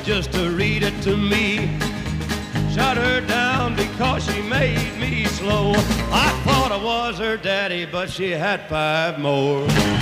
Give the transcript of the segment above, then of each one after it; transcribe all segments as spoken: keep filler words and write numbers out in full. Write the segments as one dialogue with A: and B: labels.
A: just to read it to me. Shut her down because she made me slow. I thought I was her daddy, but she had five more.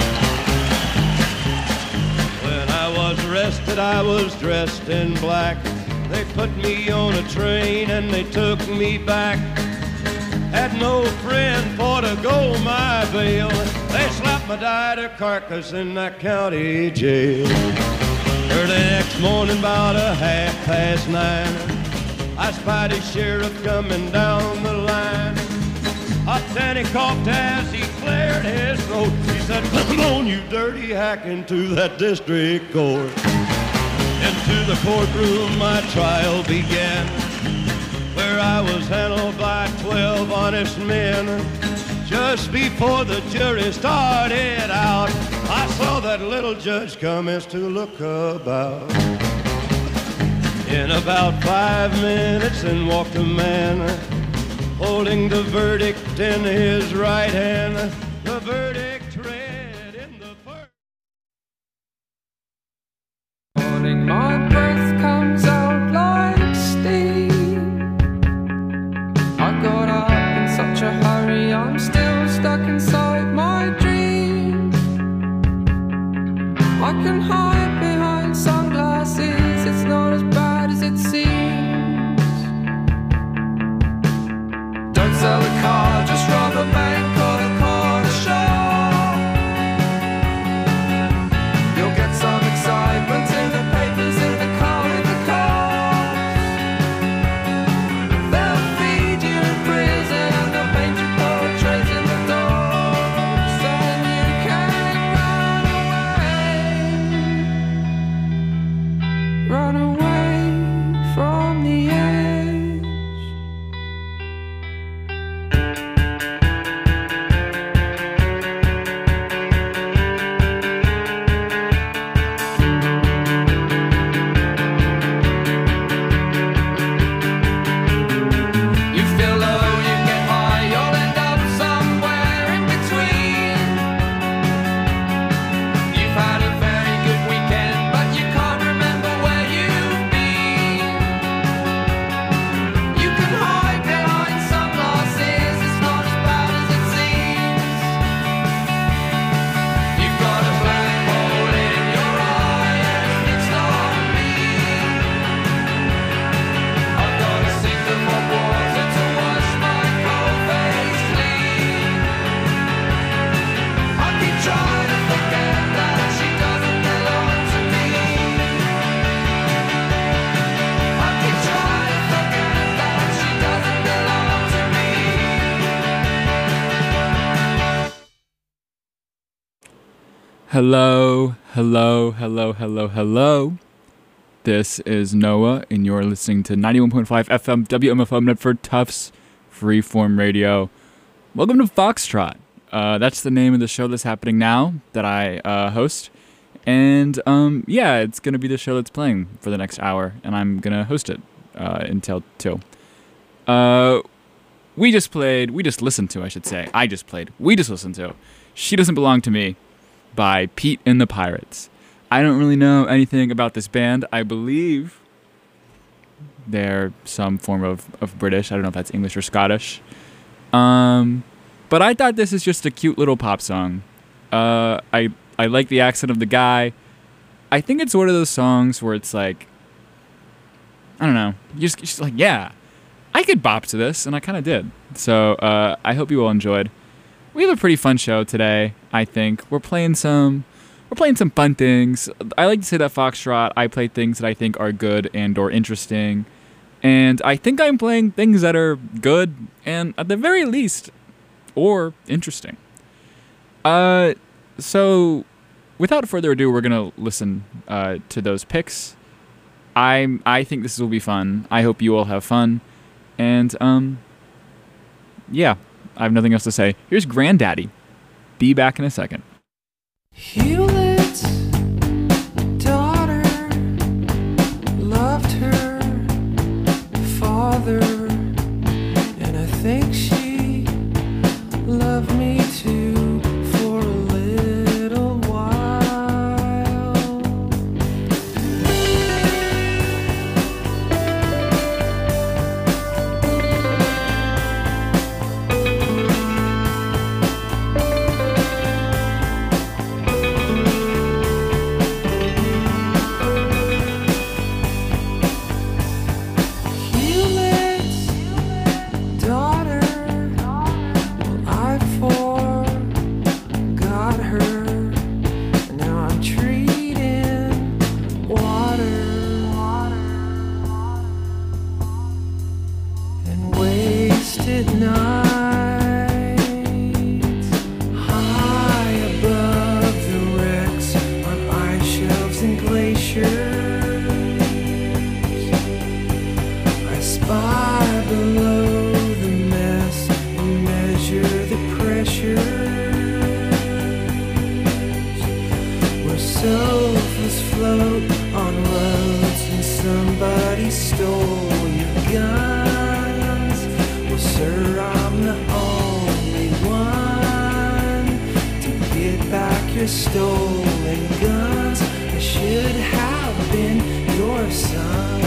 A: When I was arrested, I was dressed in black. They put me on a train and they took me back. Had no friend for to go my bail. They slapped my died carcass in that county jail. Early next morning, about a half past nine, I spied a sheriff coming down the line. Up then he coughed as he cleared his throat. He said, "Come on, you dirty hack, into that district court." Into the courtroom my trial began, where I was handled by twelve honest men. Just before the jury started out, I saw that little judge commence to look about. In about five minutes in walked a man, holding the verdict in his right hand. The verdict read in the first.
B: Morning, my breath comes out like steam. I got up in such a hurry, I'm still stuck inside my dream. I can hide behind sunglasses, it's not as bad as it seems. Don't sell a car, just rob a bank or the corner shop. You'll get some excitement in the papers in the car with the cops. They'll feed you in prison and they'll paint your portraits in the doors. And you can run away, run away from the edge. You feel low, you get high, you'll end up somewhere in between. You've had a very good weekend, but you can't remember where you've been. You can hide behind sunglasses, it's not as bad as it seems. You've got a black hole in your eye and it's not me. I've got a sink of hot water to wash my cold face clean. I keep trying to forget that she doesn't belong to me. I keep trying to forget that she doesn't belong to me.
C: Hello, hello, hello, hello, hello. This is Noah, and you're listening to ninety-one point five F M W M F M Medford Tufts Freeform Radio. Welcome to Foxtrot. Uh, that's the name of the show that's happening now that I uh, host. And um, yeah, it's going to be the show that's playing for the next hour, and I'm going to host it uh, until two. Uh, we just played, we just listened to, I should say. I just played, we just listened to She Doesn't Belong to Me by Pete and the Pirates. I don't really know anything about this band. I believe they're some form of, of British. I don't know if that's English or Scottish. Um, but I thought this is just a cute little pop song. Uh, I I like the accent of the guy. I think it's one of those songs where it's like, I don't know, you're just, just like, yeah, I could bop to this, and I kind of did. So uh, I hope you all enjoyed. We have a pretty fun show today, I think. We're playing some we're playing some fun things. I like to say that Foxtrot, I play things that I think are good and or interesting. And I think I'm playing things that are good and at the very least or interesting. Uh so without further ado, we're going to listen uh, to those picks. I I think this will be fun. I hope you all have fun. And um yeah. I have nothing else to say. Here's Granddaddy. Be back in a second.
B: Hewlett's daughter loved her father, and I think she loved me too for a little while.
D: stole your guns. Well, sir, I'm the only one to get back your stolen guns. I should have been your son.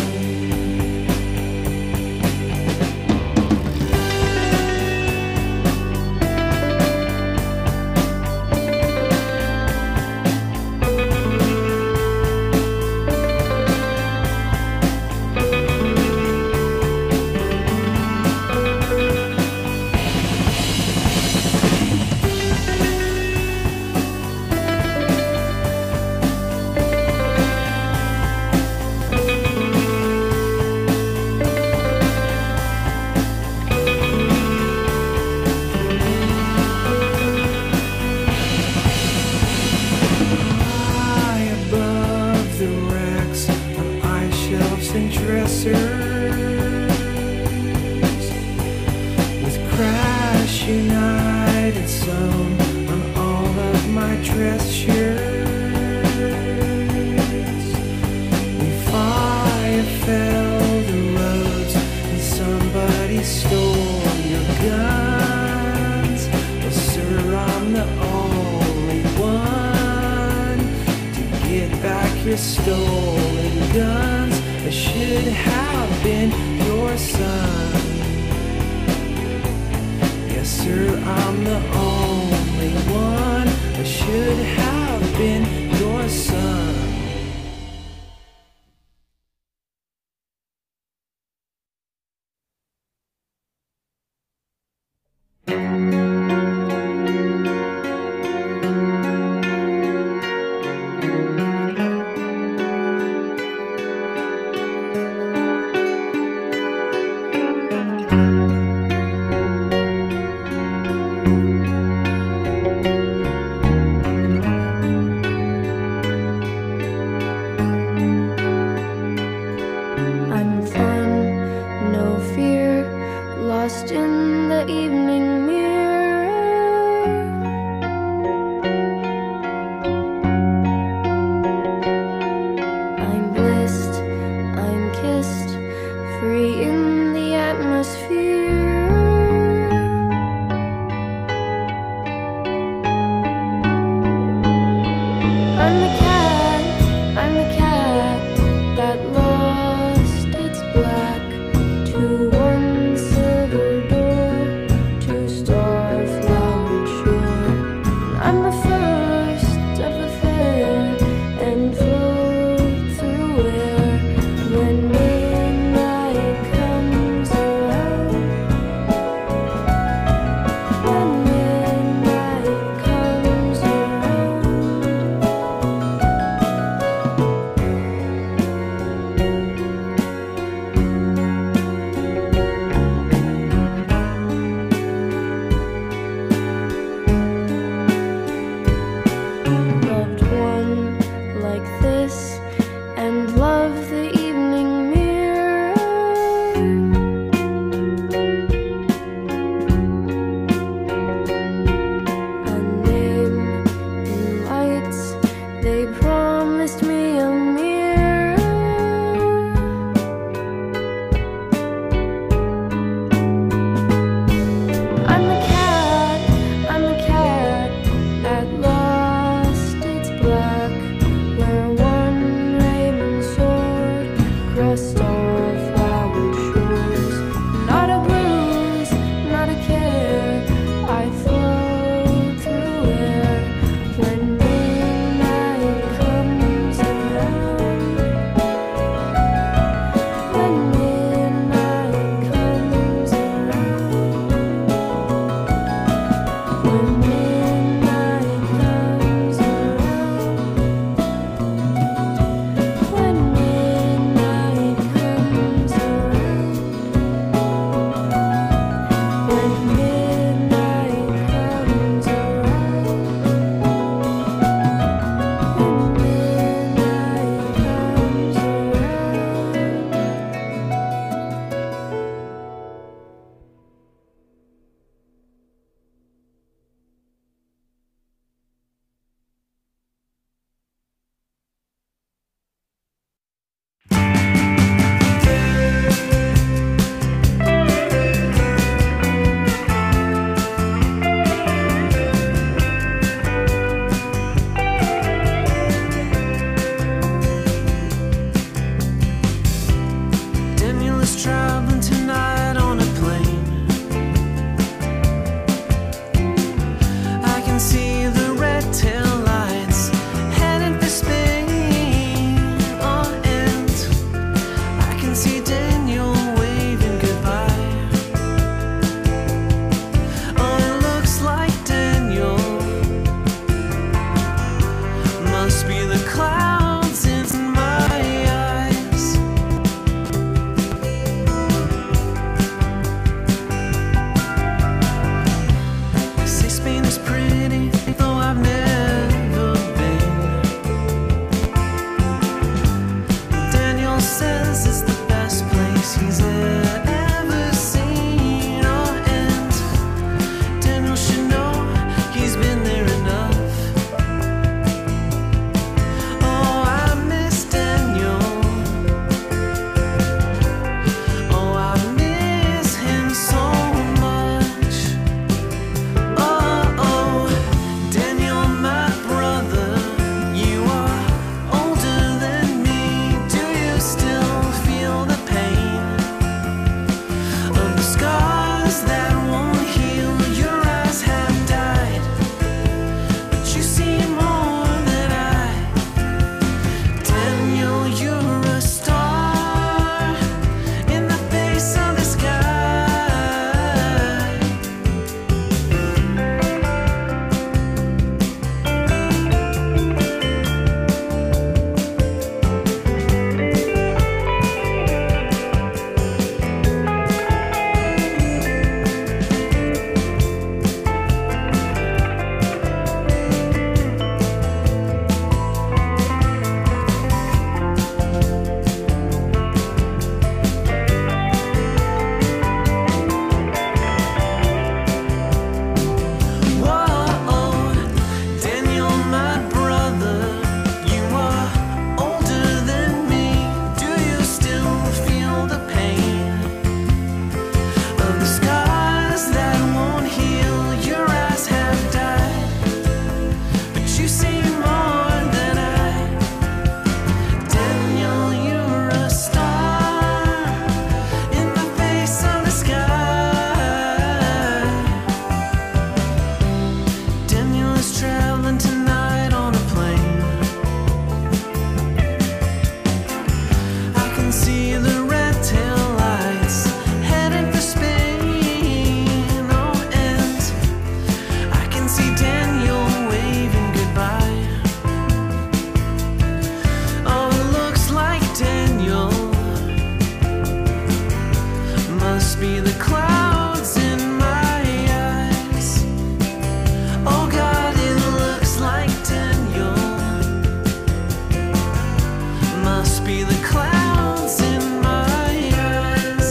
D: Your stolen guns, I should have been your son. Yes, sir, I'm the only one. I should have been your son.
E: When midnight comes around
D: see the red tail lights heading for Spain. Oh, and I can see Daniel waving goodbye. Oh, it looks like Daniel must be the clouds in my eyes. Oh God, it looks like Daniel must be the clouds in my eyes.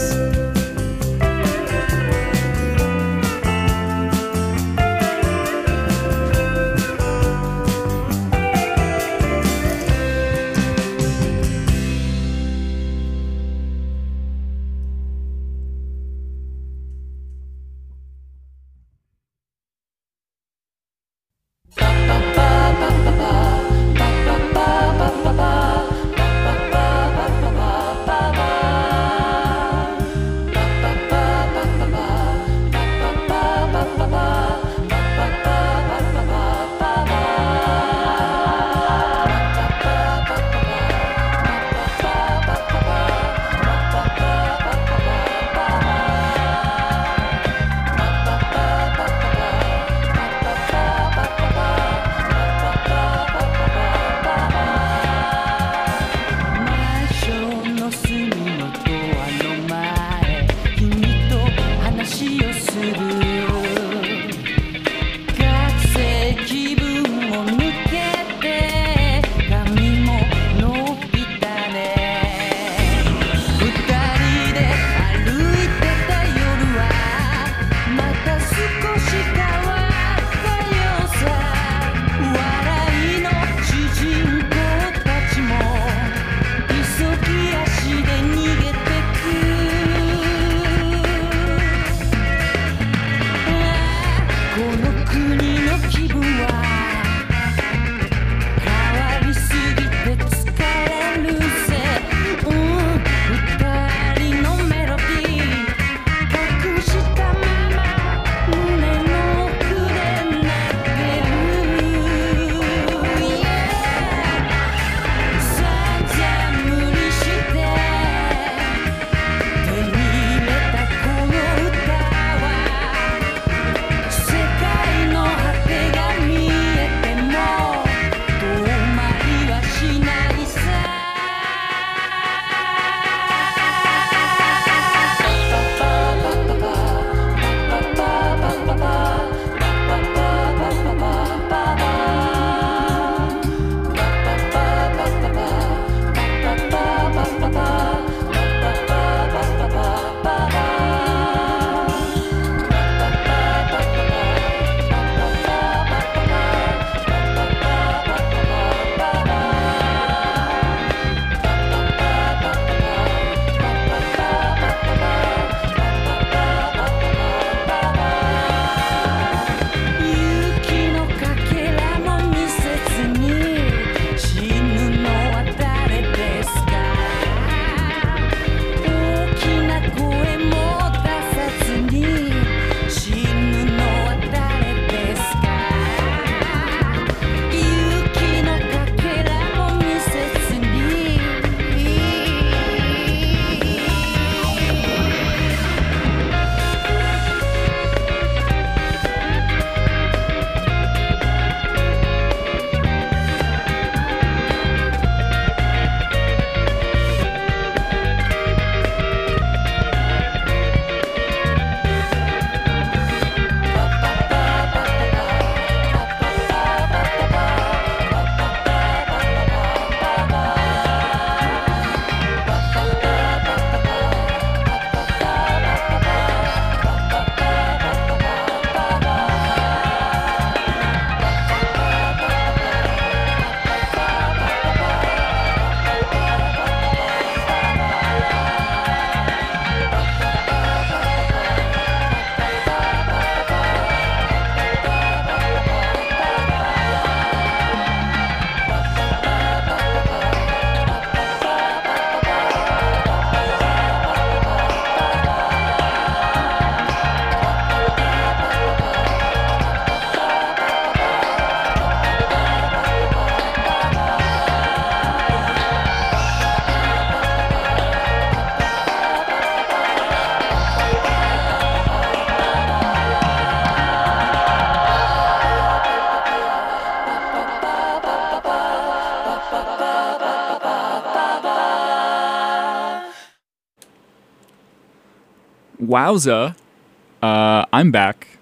C: Wowza. Uh, I'm back.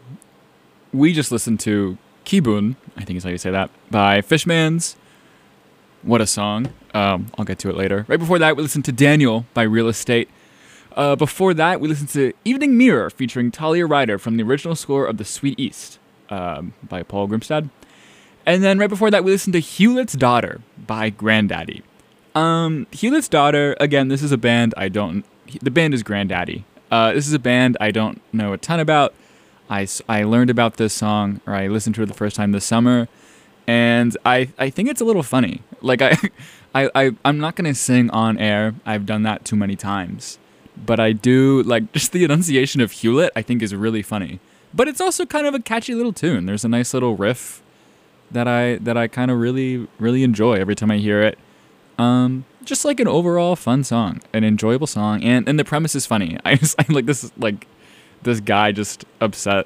C: We just listened to Kibun, I think is how you say that, by Fishmans. What a song. Um, I'll get to it later. Right before that, we listened to Daniel by Real Estate. Uh, before that, we listened to Evening Mirror featuring Talia Ryder from the original score of The Sweet East um, by Paul Grimstad. And then right before that, we listened to Hewlett's Daughter by Grandaddy. Um, Hewlett's Daughter, again, this is a band I don't... The band is Grandaddy. Uh, this is a band I don't know a ton about. I, I learned about this song, or I listened to it the first time this summer, and I, I think it's a little funny. Like, I, I, I, I'm not going to sing on air. I've done that too many times. But I do, like, just the enunciation of Hewlett, I think is really funny. But it's also kind of a catchy little tune. There's a nice little riff that I that I kind of really, really enjoy every time I hear it. Um, just like an overall fun song, an enjoyable song, and, and the premise is funny. I just, I like this, like, this guy just upset,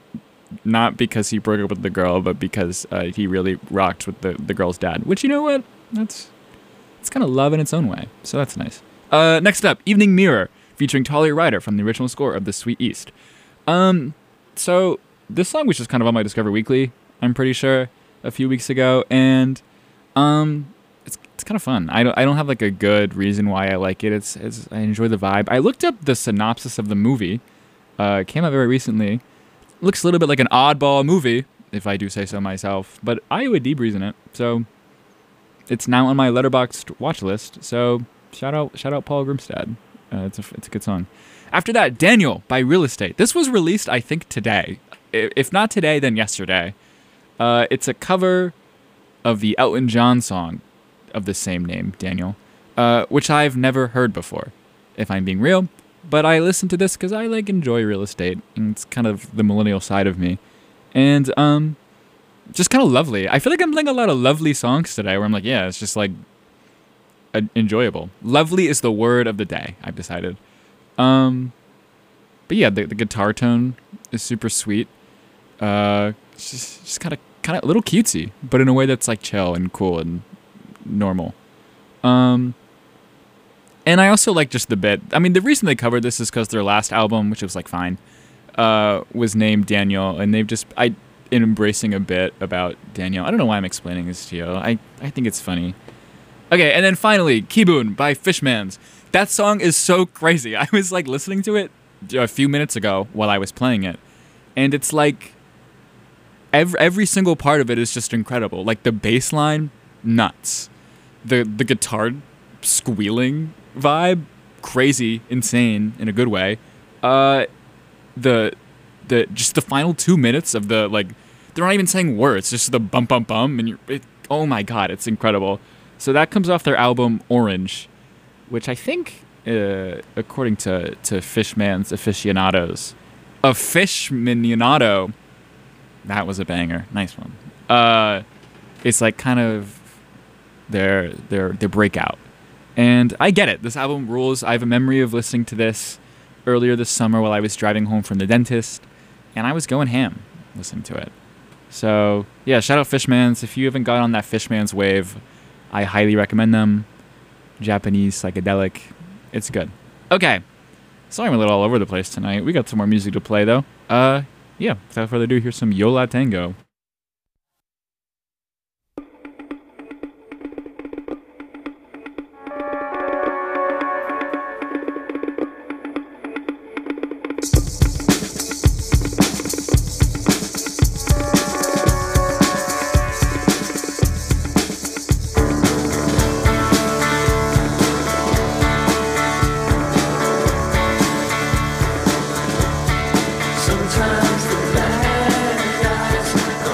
C: not because he broke up with the girl, but because uh, he really rocked with the, the girl's dad, which, you know what, that's, it's kind of love in its own way, so that's nice. Uh, next up, Evening Mirror, featuring Talia Ryder from the original score of The Sweet East. Um, so this song was just kind of on my Discover Weekly, I'm pretty sure, a few weeks ago, and um, it's it's kind of fun. I don't I don't have like a good reason why I like it. It's, it's I enjoy the vibe. I looked up the synopsis of the movie. Uh, it came out very recently. Looks a little bit like an oddball movie, if I do say so myself. But Iowa Deebree's in it, so it's now on my Letterboxd watch list. So shout out shout out Paul Grimstad. Uh, it's a it's a good song. After that, Daniel by Real Estate. This was released, I think, today. If not today, then yesterday. Uh, it's a cover of the Elton John song of the same name, Daniel, uh, which I've never heard before, if I'm being real. But I listen to this because I like enjoy real estate, and it's kind of the millennial side of me, and um, just kind of lovely. I feel like I'm playing a lot of lovely songs today, where I'm like, yeah, it's just like uh, enjoyable. Lovely is the word of the day, I've decided. Um, but yeah, the, the guitar tone is super sweet. Uh, it's just, just kind of, kind of a little cutesy, but in a way that's like chill and cool and normal. Um, and I also like just the bit. I mean, the reason they covered this is because their last album, which was like fine, uh, was named Daniel, and they've just I in embracing a bit about Daniel. I don't know why I'm explaining this to you. I I think it's funny. Okay, and then finally, Kibun by Fishmans. That song is so crazy. I was like listening to it a few minutes ago while I was playing it, and it's like. Every, every single part of it is just incredible. Like the bass line, nuts. The the guitar squealing vibe, crazy, insane in a good way. Uh, the the just the final two minutes of the like, they're not even saying words, just the bum bum bum, and you're it, oh my god, it's incredible. So that comes off their album Orange, which I think, uh, according to to Fishman's aficionados, a Fishmanionado. That was a banger. Nice one. Uh, it's like kind of their their their breakout. And I get it. This album rules. I have a memory of listening to this earlier this summer while I was driving home from the dentist, and I was going ham listening to it. So, yeah, shout out Fishmans. If you haven't got on that Fishmans wave, I highly recommend them. Japanese psychedelic. It's good. Okay. Sorry I'm a little all over the place tonight. We got some more music to play, though. Uh... Yeah, without further ado, here's some Yo La Tengo.
D: Sometimes the bad guys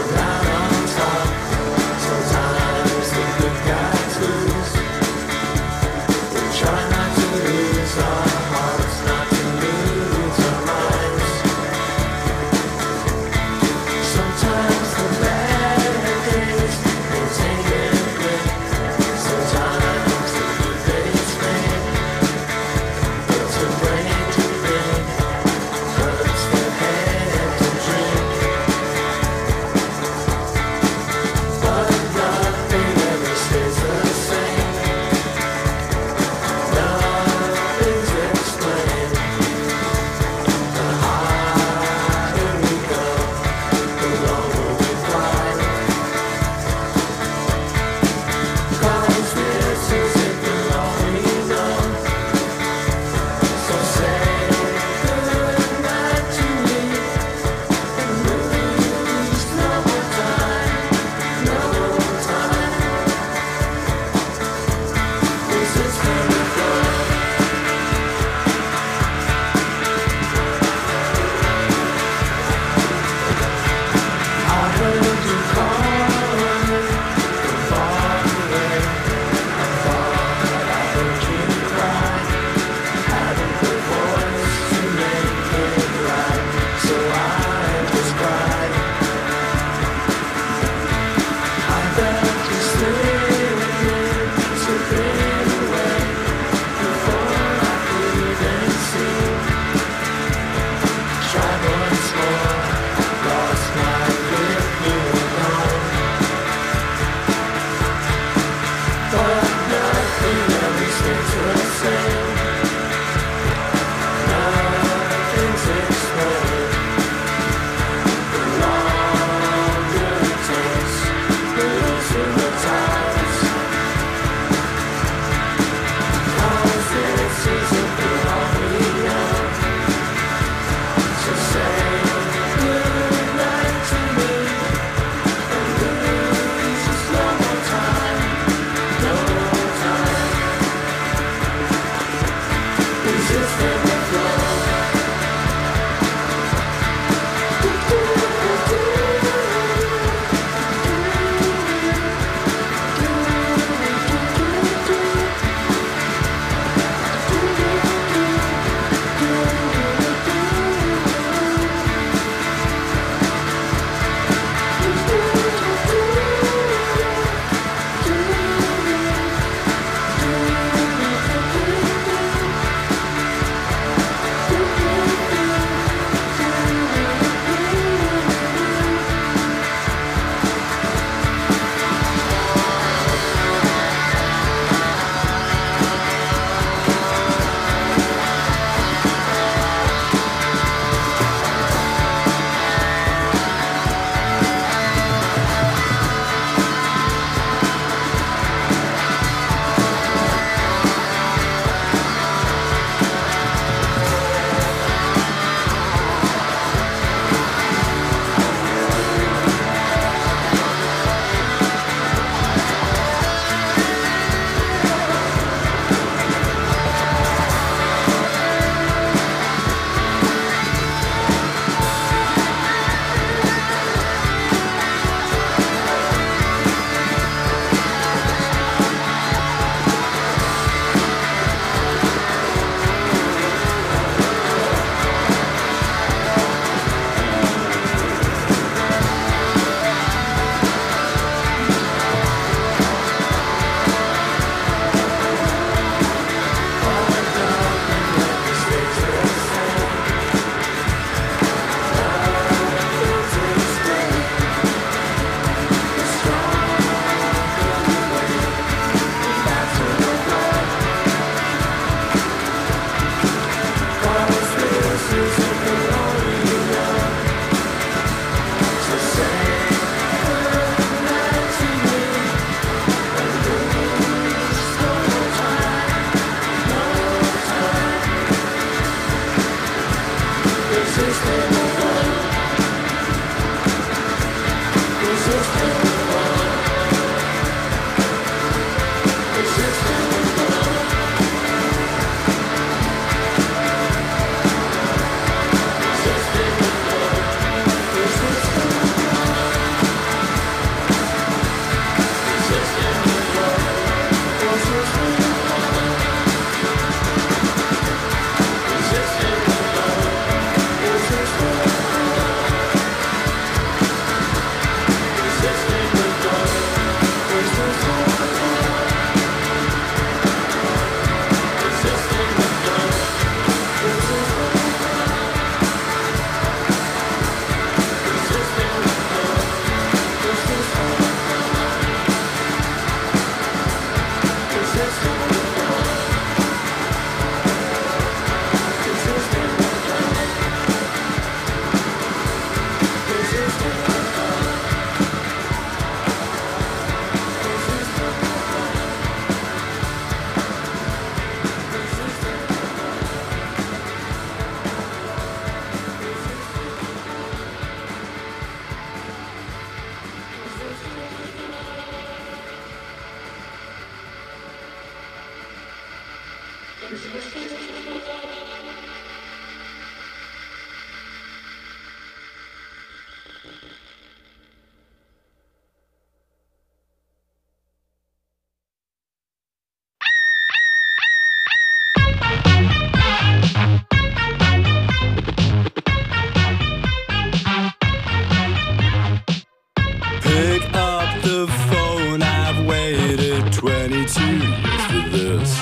E: Pick up the phone, I've waited twenty-two years for this.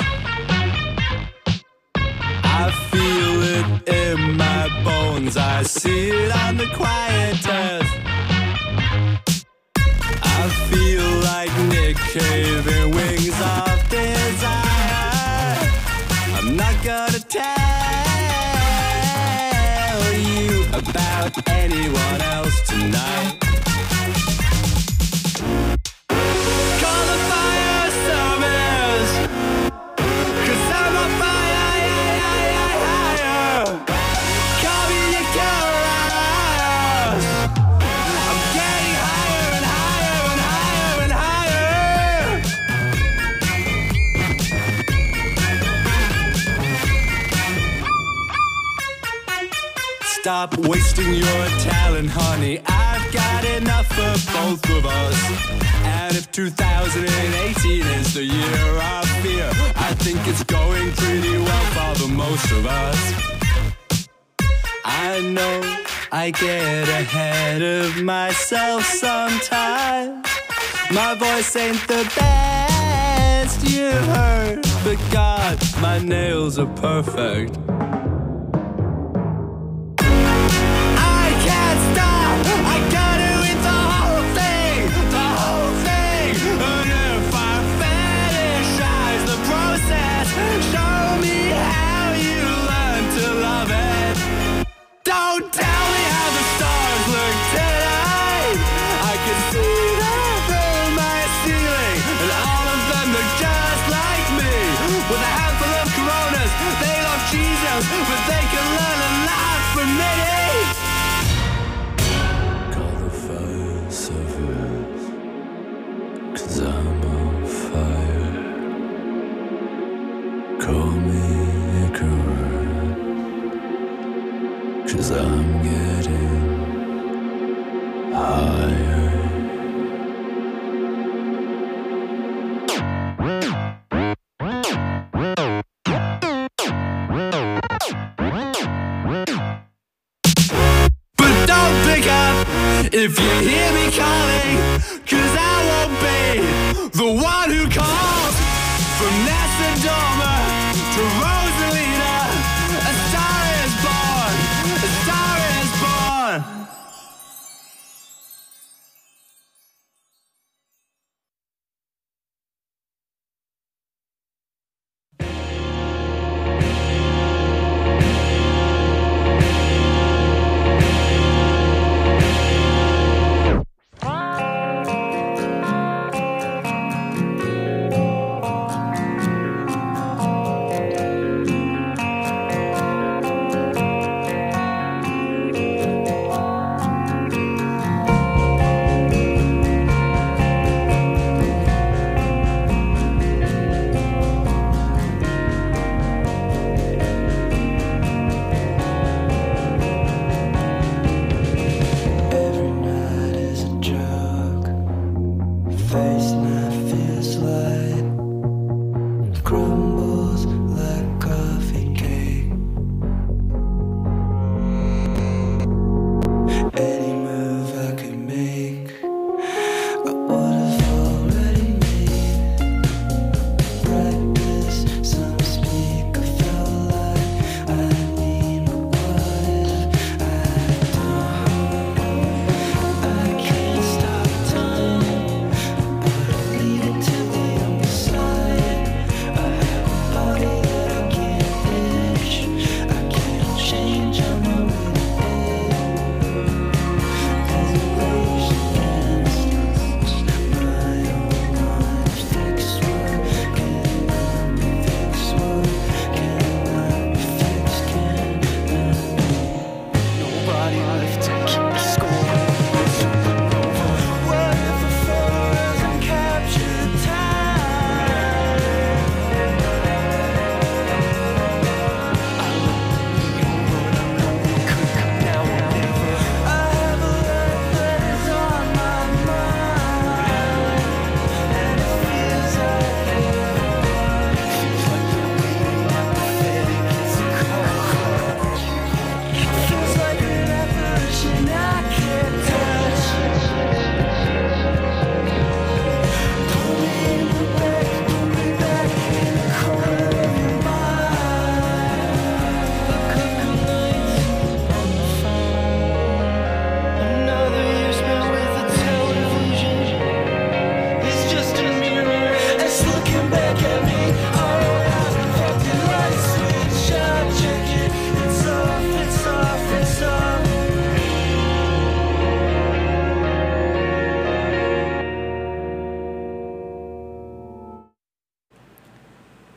E: I feel it in my bones, I see it on the quiet test. I feel like Nick Cave in Wings of Desire. I'm not gonna tell you about anyone else tonight. Call the fire service, 'cause I'm on fire, yeah, yeah, yeah, yeah. Call me your curious. I'm getting higher and higher and higher and higher. Stop wasting your talent, honey. I've got enough for both of us. And if two thousand eighteen is the year of fear, I think it's going pretty well for the most of us. I know I get ahead of myself sometimes. My voice ain't the best you heard, but God, my nails are perfect. I can't stop, I gotta eat the whole thing, the whole thing. And if I fetishize the process, show me how you learn to love it. Don't tell me how the stars look tonight. I can see them through my ceiling, and all of them look just like me. With a handful of Coronas, they love Jesus, but they can learn a lot from me. Call the fire service, 'cause I'm on fire. Call me Icarus, 'cause I'm getting higher. But don't pick up if you hear me calling, 'cause I won't be the one who calls. From Nassadoma to Rosalina, a star is born, a star is born.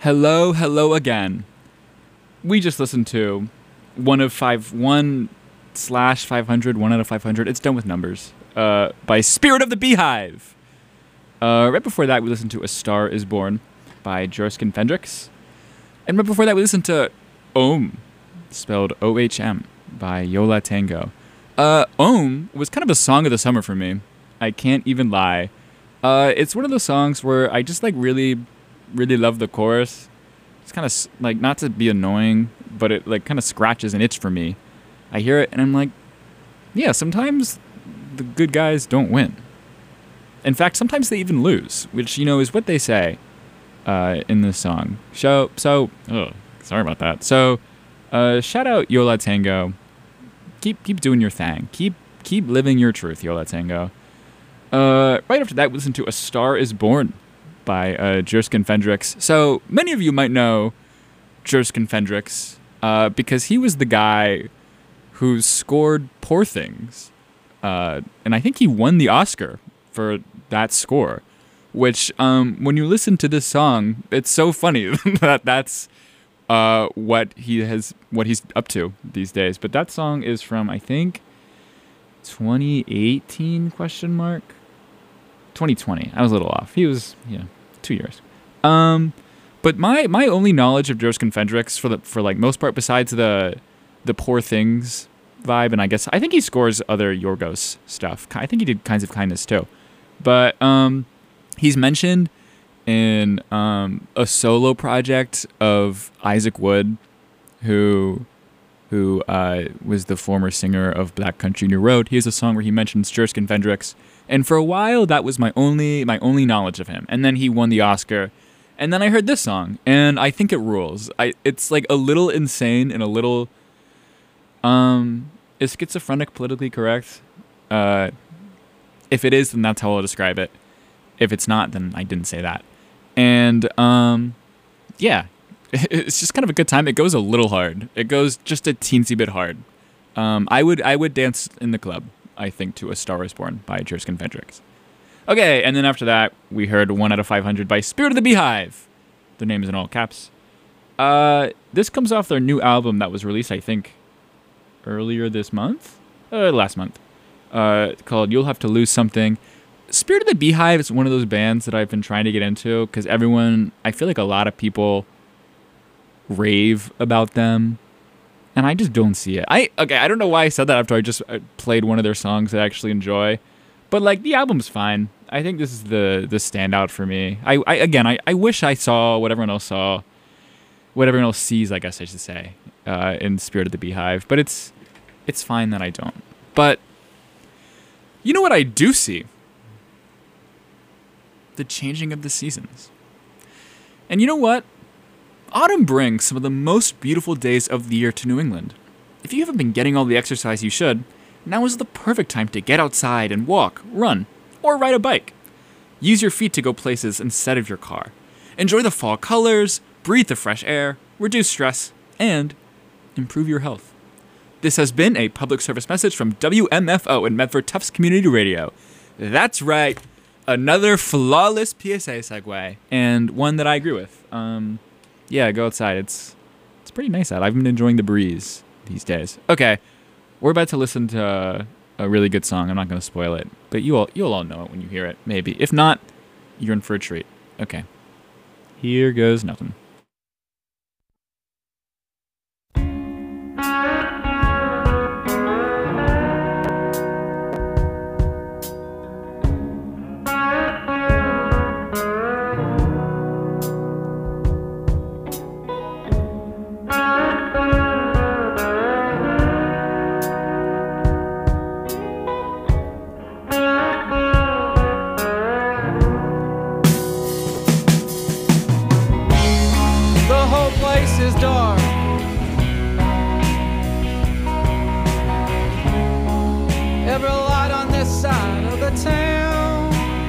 C: Hello, hello again. We just listened to one of five, one slash five hundred, one out of five hundred. It's done with numbers. Uh, by Spirit of the Beehive. Uh, right before that, we listened to A Star Is Born by Jerskin Fendrix. And right before that, we listened to Ohm, spelled O H M, by Yo La Tengo. Uh, Ohm was kind of a song of the summer for me. I can't even lie. Uh, it's one of those songs where I just like really, really love the chorus. It's kind of like, not to be annoying, but it like kind of scratches an itch for me. I hear it and I'm like, yeah, sometimes the good guys don't win. In fact, sometimes they even lose, which, you know, is what they say uh, in this song. So, so, oh, sorry about that. So, uh, shout out Yo La Tengo. Keep keep doing your thing. Keep keep living your truth, Yo La Tengo. Uh, right after that, we listened to A Star Is Born by uh, Jerskin Fendrix. So, many of you might know Jerskin Fendrix uh, because he was the guy who scored Poor Things. Uh, and I think he won the Oscar for that score, which um, when you listen to this song, it's so funny that that's uh, what he has, what he's up to these days. But that song is from, I think, twenty eighteen question mark twenty twenty. I was a little off. He was, yeah, two years. Um, but my my only knowledge of Jerskin Fendrix for the for like most part, besides the the Poor Things vibe, and I guess I think he scores other Yorgos stuff. I think he did Kinds of Kindness too. But um, he's mentioned in um, a solo project of Isaac Wood, who who uh, was the former singer of Black Country New Road. He has a song where he mentions Jerskin Fendrix, and for a while that was my only my only knowledge of him. And then he won the Oscar, and then I heard this song, and I think it rules. I it's like a little insane and a little um is schizophrenic politically correct? Uh, if it is, then that's how I'll describe it. If it's not, then I didn't say that. And um, yeah, it's just kind of a good time. It goes a little hard. It goes just a teensy bit hard. Um, I would I would dance in the club, I think, to A Star Is Born by Jerskin Fendrix. Okay, and then after that, we heard one out of five hundred by Spirit of the Beehive. The name is in all caps. Uh, this comes off their new album that was released, I think, earlier this month? Uh, last month. Uh, called You'll Have to Lose Something. Spirit of the Beehive is one of those bands that I've been trying to get into because everyone, I feel like a lot of people rave about them, and I just don't see it. I okay, I don't know why I said that after I just played one of their songs that I actually enjoy, but like the album's fine. I think this is the the standout for me. I, I again, I, I wish I saw what everyone else saw, what everyone else sees, I guess I should say, uh, in Spirit of the Beehive, but it's it's fine that I don't. But you know what I do see? The changing of the seasons. And you know what? Autumn brings some of the most beautiful days of the year to New England. If you haven't been getting all the exercise you should, now is the perfect time to get outside and walk, run, or ride a bike. Use your feet to go places instead of your car. Enjoy the fall colors, breathe the fresh air, reduce stress, and improve your health. This has been a public service message from W M F O and Medford Tufts Community Radio. That's right. Another flawless P S A segue, and one that I agree with. Um, yeah, go outside. It's it's pretty nice out. I've been enjoying the breeze these days. Okay, we're about to listen to a really good song. I'm not going to spoil it, but you all you'll all know it when you hear it. Maybe. If not, you're in for a treat. Okay, here goes nothing.
B: Is dark. Every light on this side of the town,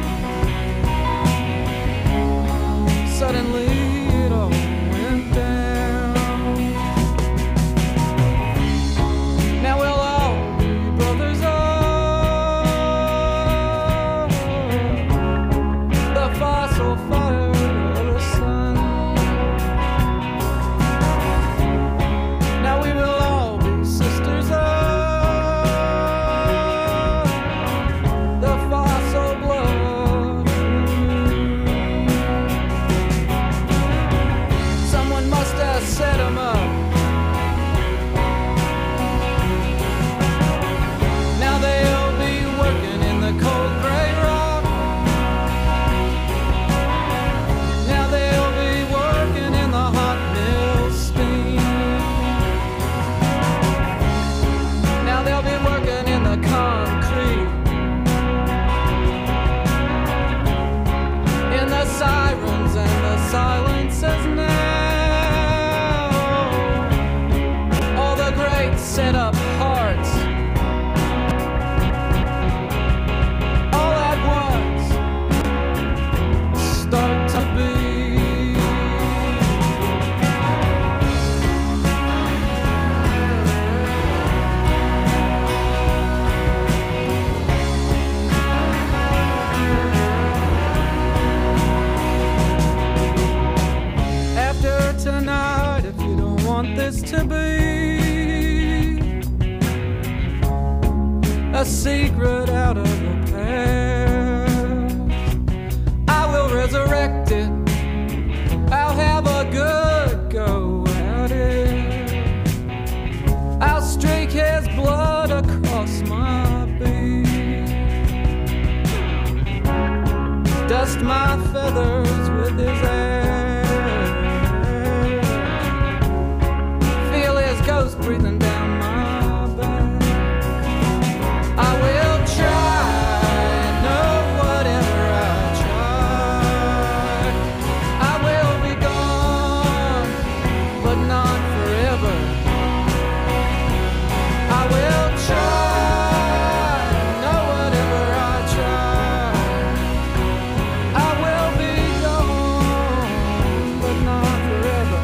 B: suddenly it all went down. Now we'll all be brothers of the fossil fire of the sun. want this to be a secret out of the past. I will resurrect it. I'll have a good go at it. I'll streak his blood across my beat, dust my feathers with his ass, feel his ghost breathing down my back. I will try, no, whatever I try, I will be gone, but not forever. I will try, no, whatever I try, I will be gone, but not forever.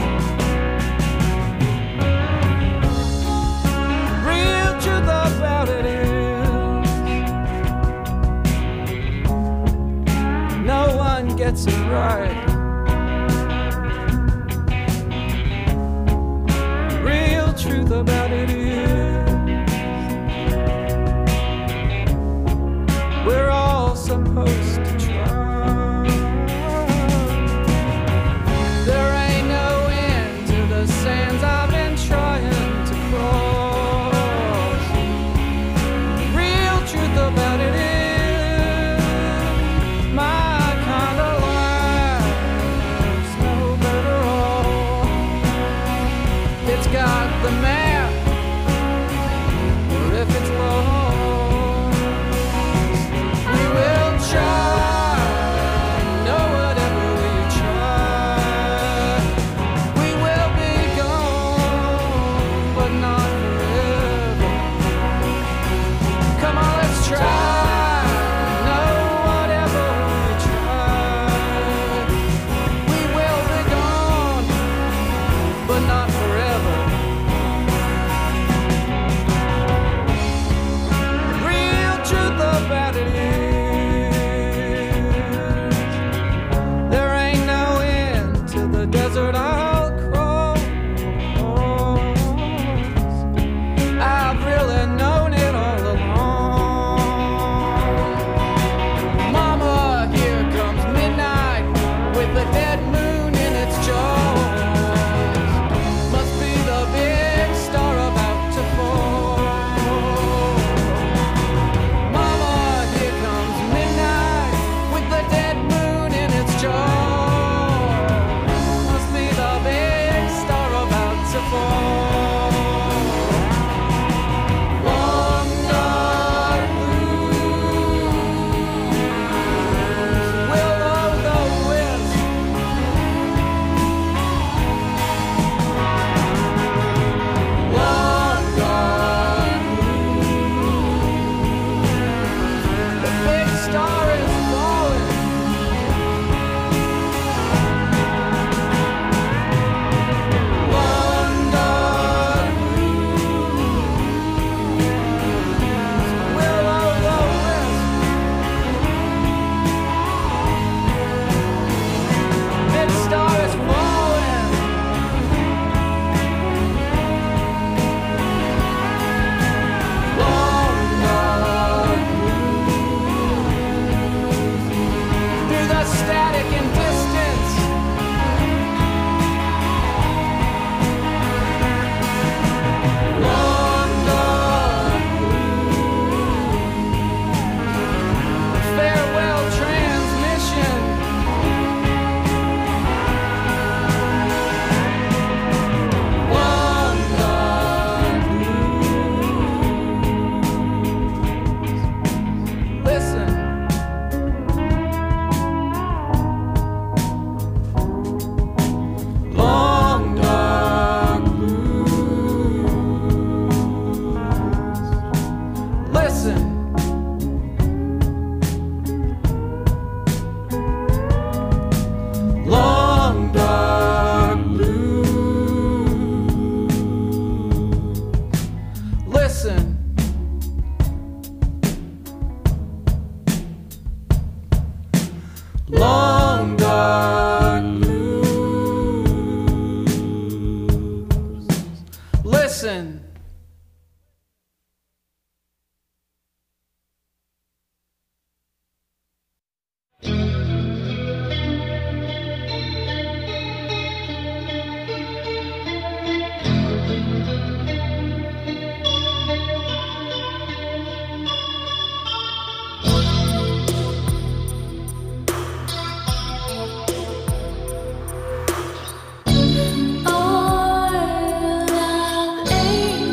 B: Real truth about it is, no one gets it right. Real truth about it is, we're all supposed to try. There ain't no end to the sands I've been trying to cross. Real truth about it is, my kind of life's no better off. It's got the map, or if it's lost, we will try, no, whatever we try, we will be gone, but not forever. Come on, let's try, no, whatever we try, we will be gone, but not forever. listen.
F: All of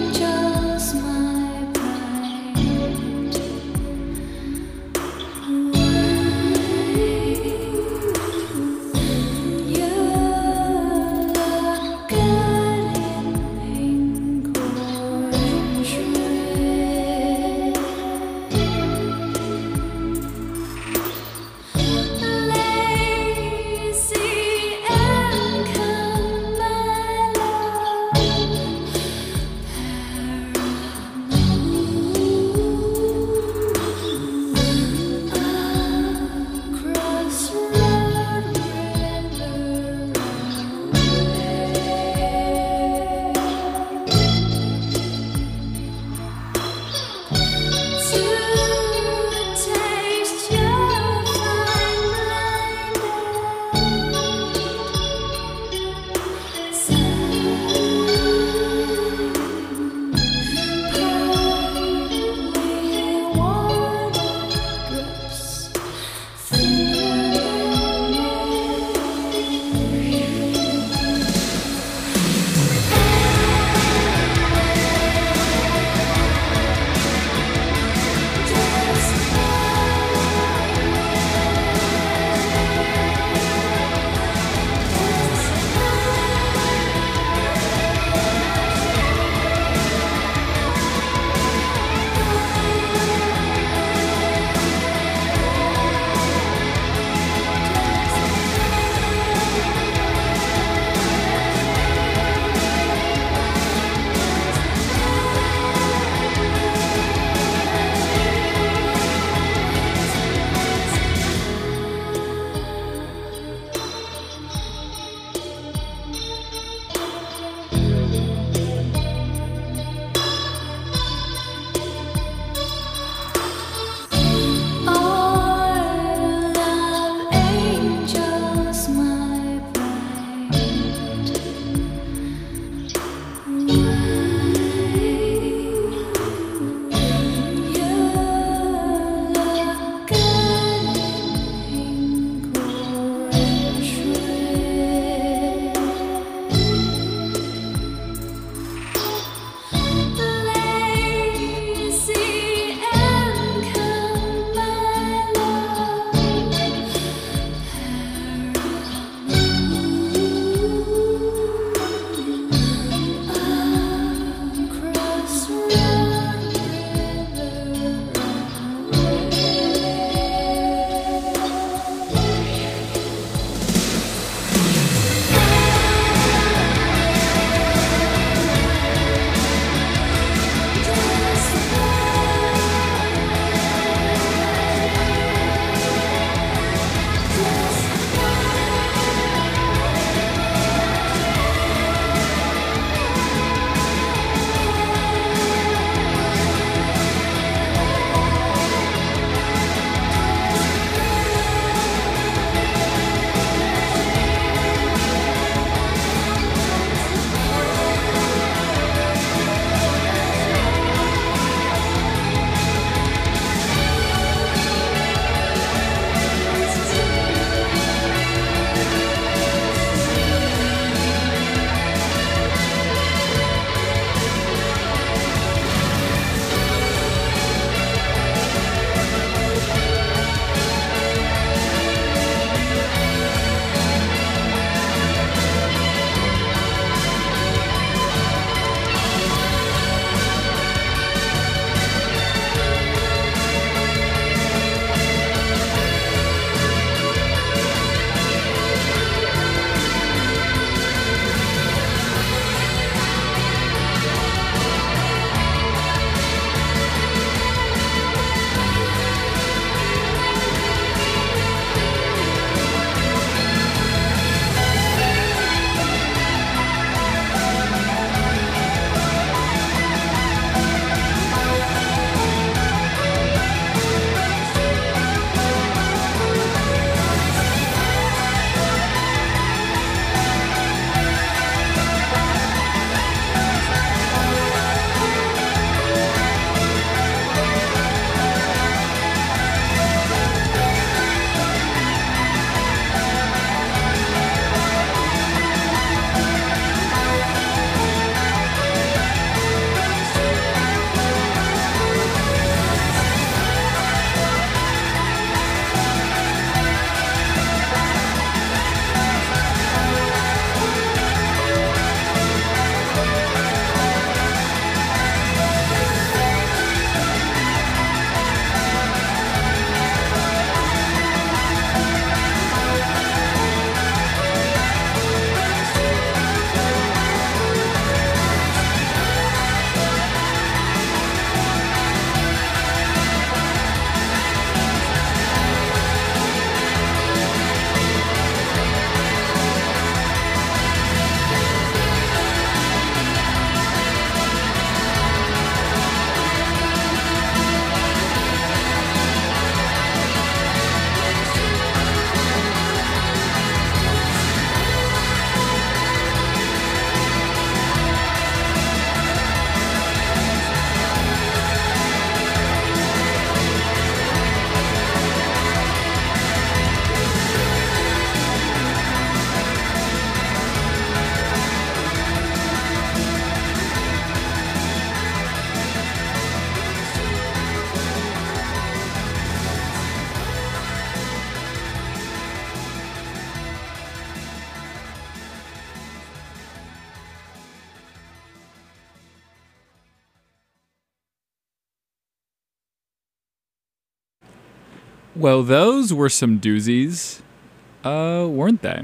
C: Well, those were some doozies, uh, weren't they?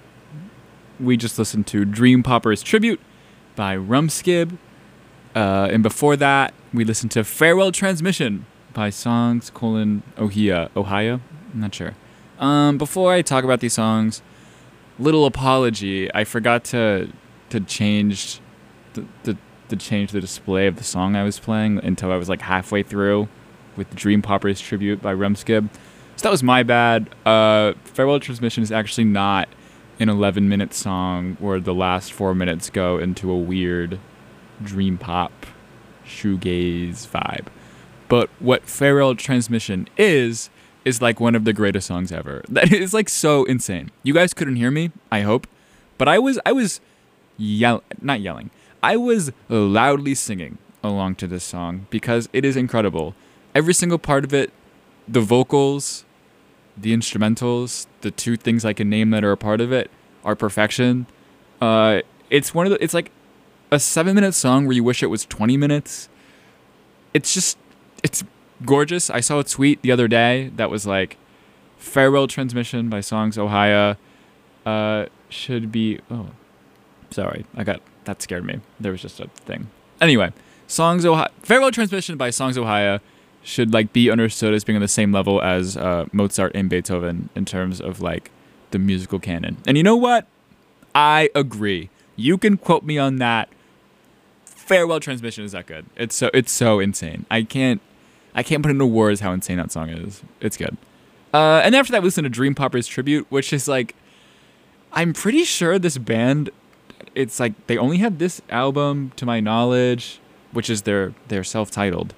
C: We just listened to Dream Popper's Tribute by Rumskib. Uh, and before that, we listened to Farewell Transmission by Songs colon Ohia. Ohio? I'm not sure. Um, before I talk about these songs, little apology. I forgot to to change the, the to change the display of the song I was playing until I was like halfway through with Dream Popper's Tribute by Rumskib. So that was my bad. Uh, Farewell Transmission is actually not an eleven minute song where the last four minutes go into a weird dream pop shoegaze vibe. But what Farewell Transmission is, is like one of the greatest songs ever. That is like so insane. You guys couldn't hear me, I hope. But I was, I was yell, not yelling. I was loudly singing along to this song because it is incredible. Every single part of it, the vocals, the instrumentals, the two things I can name that are a part of it are perfection. Uh, it's one of the, it's like a seven minute song where you wish it was twenty minutes. It's just, it's gorgeous. I saw a tweet the other day that was like, Farewell Transmission by Songs Ohio uh, should be, oh, sorry, I got, that scared me. There was just a thing. Anyway, Songs Ohio, Farewell Transmission by Songs Ohio should like be understood as being on the same level as uh, Mozart and Beethoven in terms of like the musical canon. And you know what? I agree. You can quote me on that. Farewell Transmission is that good. It's so it's so insane. I can't I can't put into words how insane that song is. It's good. Uh, and after that, we listened to Dream Popper's Tribute, which is like, I'm pretty sure this band, it's like they only have this album to my knowledge, which is their their self-titled.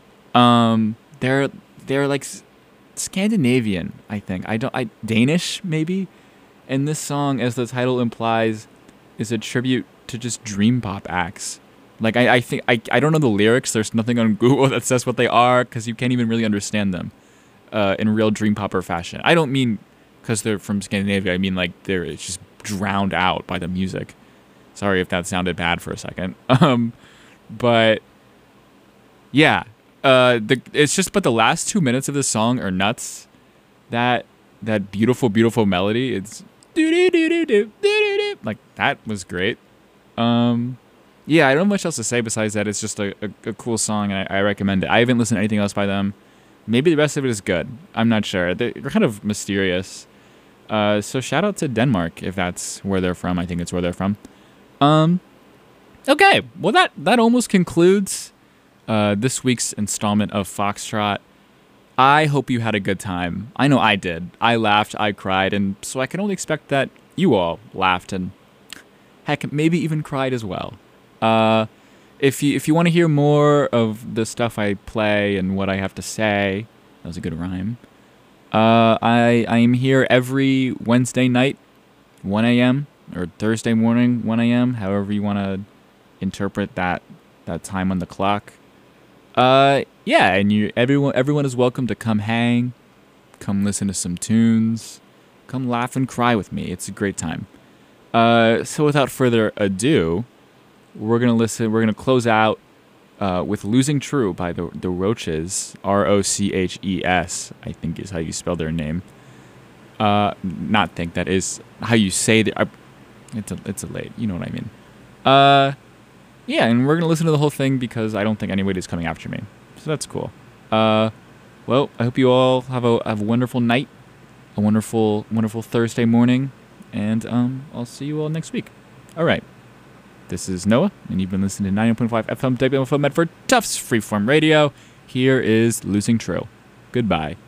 C: Um, they're they're like Scandinavian, I think. I don't I Danish maybe. And this song, as the title implies, is a tribute to just dream pop acts. Like, I, I think, I, I don't know the lyrics. There's nothing on Google that says what they are because you can't even really understand them uh, in real dream popper fashion. I don't mean because they're from Scandinavia. I mean, like, they're it's just drowned out by the music. Sorry if that sounded bad for a second. Um, but, yeah. Uh, the it's just, but the last two minutes of this song are nuts. That, that beautiful, beautiful melody, it's like, that was great. Um... Yeah, I don't have much else to say besides that. It's just a, a, a cool song, and I, I recommend it. I haven't listened to anything else by them. Maybe the rest of it is good. I'm not sure. They're kind of mysterious. Uh, so shout out to Denmark if that's where they're from. I think it's where they're from. Um, okay, well that that almost concludes uh, this week's installment of Foxtrot. I hope you had a good time. I know I did. I laughed, I cried, and so I can only expect that you all laughed and heck, maybe even cried as well. Uh, if you if you want to hear more of the stuff I play and what I have to say, that was a good rhyme. Uh, I I am here every Wednesday night, one a.m. or Thursday morning, one a.m. However you want to interpret that that time on the clock. Uh, yeah, and you everyone everyone is welcome to come hang, come listen to some tunes, come laugh and cry with me. It's a great time. Uh, so without further ado. We're gonna listen. We're gonna close out uh, with "Losing True" by the the Roches. R O C H E S, I think is how you spell their name. Uh, not think that is how you say that. Uh, it's a it's a late. You know what I mean. Uh, yeah, and we're gonna listen to the whole thing because I don't think anybody's coming after me, so that's cool. Uh, well, I hope you all have a have a wonderful night, a wonderful wonderful Thursday morning, and um, I'll see you all next week. All right. This is Noah, and you've been listening to ninety-one point five F M W M F M Medford Tufts Freeform Radio. Here is Losing True. Goodbye.